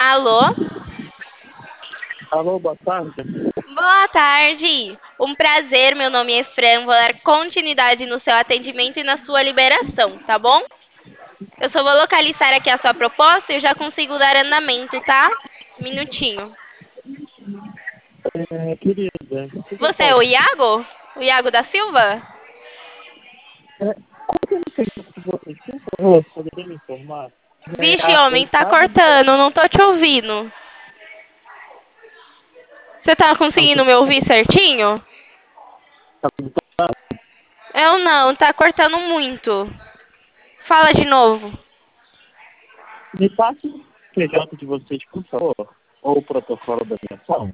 Alô? Alô, boa tarde. Boa tarde. Um prazer, meu nome é Fran. Vou dar continuidade no seu atendimento e na sua liberação, tá bom? Eu só vou localizar aqui a sua proposta e eu já consigo dar andamento, tá? Minutinho. Querida, o que eu Você é o posso? Iago? O Iago da Silva? Como eu tenho com vocês, por favor, poderia me informar? Vixe, A homem, tá oitava ligação. cortando, não tô te ouvindo. Você tá conseguindo me ouvir certinho? Eu não, tá cortando muito. Fala de novo. Me passe o PJ de vocês, por favor, ou o protocolo da ligação.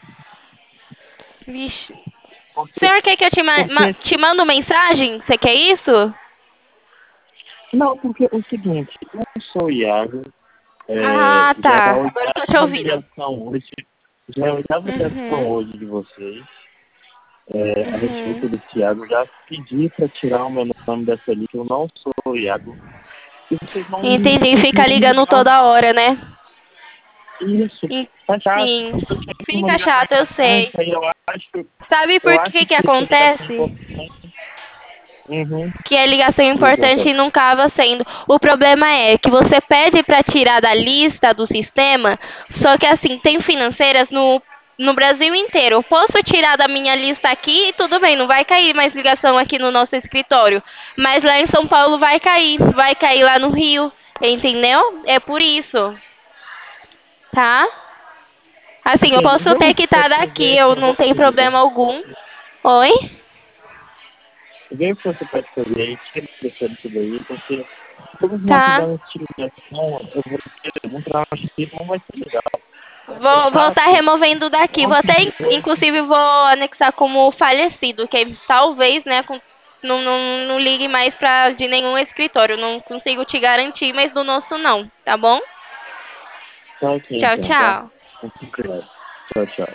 Vixe. O Porque, senhor quer que eu porque, te mando mensagem? Você quer isso? não, porque é o seguinte, eu sou o Iago, Ah, já é a tá. Agora eu tô te oitava ouvindo. ligação hoje, já é a oitava ligação Uhum. hoje de vocês, a Uhum. respeito desse Iago. Já pedi para tirar o meu nome dessa lista, eu não sou o Iago. E vocês não Entendi. Fica conseguem ligando ligar. toda hora, né? Isso, tá chato. Sim. Eu tinha uma Fica ligação chato, eu sei. importante, aí Sabe eu por acho que que que essa ligação acontece? importante. Uhum. Que é ligação importante Desculpa. e não estava sendo. O problema é que você pede para tirar da lista do sistema, só que assim, tem financeiras no Brasil inteiro. Eu posso tirar da minha lista aqui e tudo bem, não vai cair mais ligação aqui no nosso escritório. Mas lá em São Paulo vai cair lá no Rio, entendeu? É por isso, tá? Assim, eu Entende? posso Vê ter o que que você estar pode daqui, fazer, eu por não favor, tenho querida. problema algum. Oi? Vê o que você pode fazer aí, tira essa lista daí, porque todos nós Tá. tivermos tipo de ligação, eu vou ter um trabalho que não vai ser legal. É Vou estar chato. removendo daqui. Vou Ontem até, de hoje. inclusive, vou anexar como falecido, que aí talvez, né, não ligue mais de nenhum escritório. Não consigo te garantir, mas do nosso não, tá bom? Tá ok Tchau, então, tá? tchau. Muito obrigado. Tchau, tchau.